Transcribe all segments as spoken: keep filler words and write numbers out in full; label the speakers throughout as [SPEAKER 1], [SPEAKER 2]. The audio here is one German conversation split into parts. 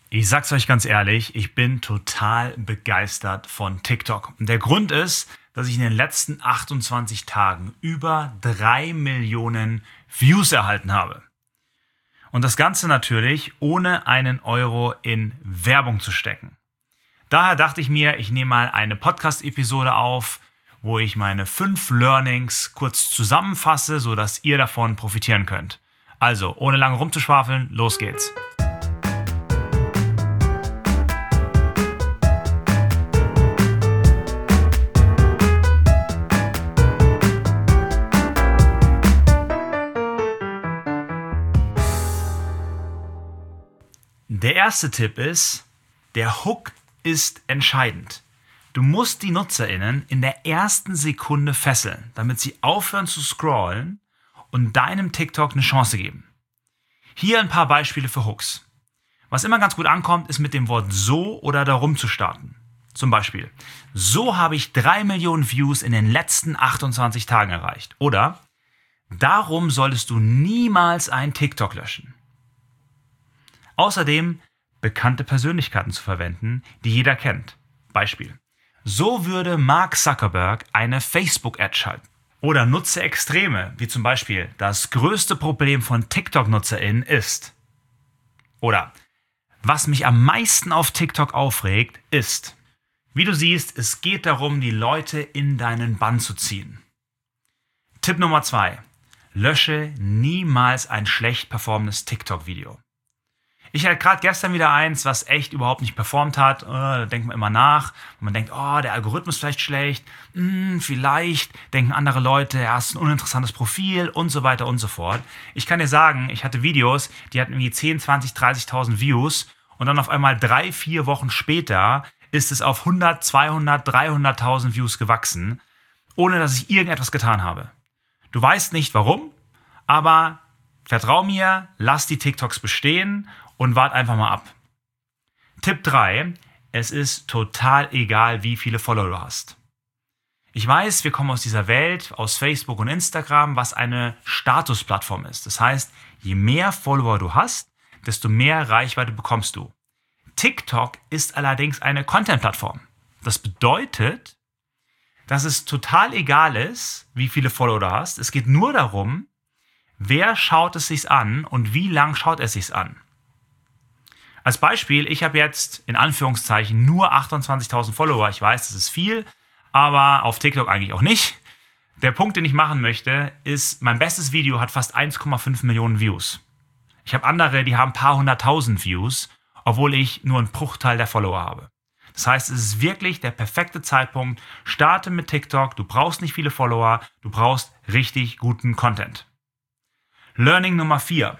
[SPEAKER 1] Ich sag's euch ganz ehrlich, ich bin total begeistert von TikTok. Und der Grund ist, dass ich in den letzten achtundzwanzig Tagen über drei Millionen Views erhalten habe. Und das Ganze natürlich ohne einen Euro in Werbung zu stecken. Daher dachte ich mir, ich nehme mal eine Podcast-Episode auf, wo ich meine fünf Learnings kurz zusammenfasse, sodass ihr davon profitieren könnt. Also, ohne lange rumzuschwafeln, los geht's. Der erste Tipp ist, der Hook ist entscheidend. Du musst die NutzerInnen in der ersten Sekunde fesseln, damit sie aufhören zu scrollen und deinem TikTok eine Chance geben. Hier ein paar Beispiele für Hooks. Was immer ganz gut ankommt, ist mit dem Wort so oder darum zu starten. Zum Beispiel, so habe ich drei Millionen Views in den letzten achtundzwanzig Tagen erreicht. Oder, darum solltest du niemals einen TikTok löschen. Außerdem bekannte Persönlichkeiten zu verwenden, die jeder kennt. Beispiel. So würde Mark Zuckerberg eine Facebook-Ad schalten. Oder nutze Extreme, wie zum Beispiel das größte Problem von TikTok-NutzerInnen ist. Oder was mich am meisten auf TikTok aufregt, ist. Wie du siehst, es geht darum, die Leute in deinen Bann zu ziehen. Tipp Nummer zwei. Lösche niemals ein schlecht performendes TikTok-Video. Ich hatte gerade gestern wieder eins, was echt überhaupt nicht performt hat. Da denkt man immer nach. Und man denkt, oh, der Algorithmus ist vielleicht schlecht. Hm, vielleicht denken andere Leute, er ist ein uninteressantes Profil und so weiter und so fort. Ich kann dir sagen, ich hatte Videos, die hatten irgendwie zehn, zwanzig, dreißigtausend Views. Und dann auf einmal drei, vier Wochen später ist es auf hundert, zweihundert, dreihunderttausend Views gewachsen, ohne dass ich irgendetwas getan habe. Du weißt nicht warum, aber vertrau mir, lass die TikToks bestehen und wart einfach mal ab. Tipp drei. Es ist total egal, wie viele Follower du hast. Ich weiß, wir kommen aus dieser Welt, aus Facebook und Instagram, was eine Statusplattform ist. Das heißt, je mehr Follower du hast, desto mehr Reichweite bekommst du. TikTok ist allerdings eine Content-Plattform. Das bedeutet, dass es total egal ist, wie viele Follower du hast. Es geht nur darum, wer schaut es sich an und wie lang schaut es sich an. Als Beispiel, ich habe jetzt in Anführungszeichen nur achtundzwanzigtausend Follower. Ich weiß, das ist viel, aber auf TikTok eigentlich auch nicht. Der Punkt, den ich machen möchte, ist, mein bestes Video hat fast eins Komma fünf Millionen Views. Ich habe andere, die haben ein paar hunderttausend Views, obwohl ich nur einen Bruchteil der Follower habe. Das heißt, es ist wirklich der perfekte Zeitpunkt. Starte mit TikTok, du brauchst nicht viele Follower, du brauchst richtig guten Content. Learning Nummer vier.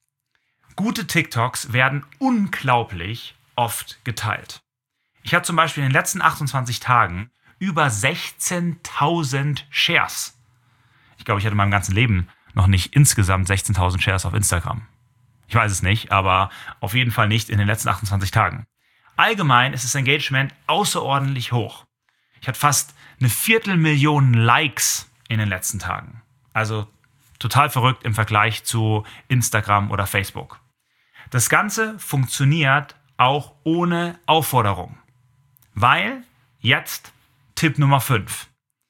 [SPEAKER 1] Gute TikToks werden unglaublich oft geteilt. Ich hatte zum Beispiel in den letzten achtundzwanzig Tagen über sechzehntausend Shares. Ich glaube, ich hatte in meinem ganzen Leben noch nicht insgesamt sechzehntausend Shares auf Instagram. Ich weiß es nicht, aber auf jeden Fall nicht in den letzten achtundzwanzig Tagen. Allgemein ist das Engagement außerordentlich hoch. Ich hatte fast eine Viertelmillion Likes in den letzten Tagen. Also total verrückt im Vergleich zu Instagram oder Facebook. Das Ganze funktioniert auch ohne Aufforderung. Weil, jetzt Tipp Nummer fünf.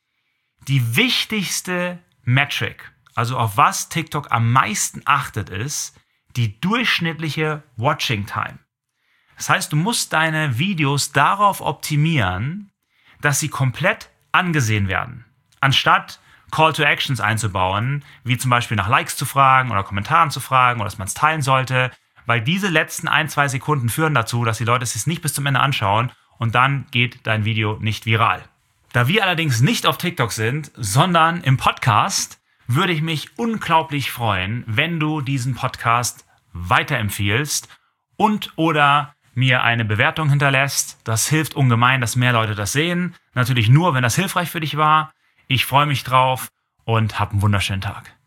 [SPEAKER 1] Die wichtigste Metric, also auf was TikTok am meisten achtet, ist die durchschnittliche Watching Time. Das heißt, du musst deine Videos darauf optimieren, dass sie komplett angesehen werden. Anstatt Call to Actions einzubauen, wie zum Beispiel nach Likes zu fragen oder Kommentaren zu fragen oder dass man es teilen sollte, weil diese letzten ein, zwei Sekunden führen dazu, dass die Leute es sich nicht bis zum Ende anschauen und dann geht dein Video nicht viral. Da wir allerdings nicht auf TikTok sind, sondern im Podcast, würde ich mich unglaublich freuen, wenn du diesen Podcast weiterempfiehlst und oder mir eine Bewertung hinterlässt. Das hilft ungemein, dass mehr Leute das sehen. Natürlich nur, wenn das hilfreich für dich war. Ich freue mich drauf und hab einen wunderschönen Tag.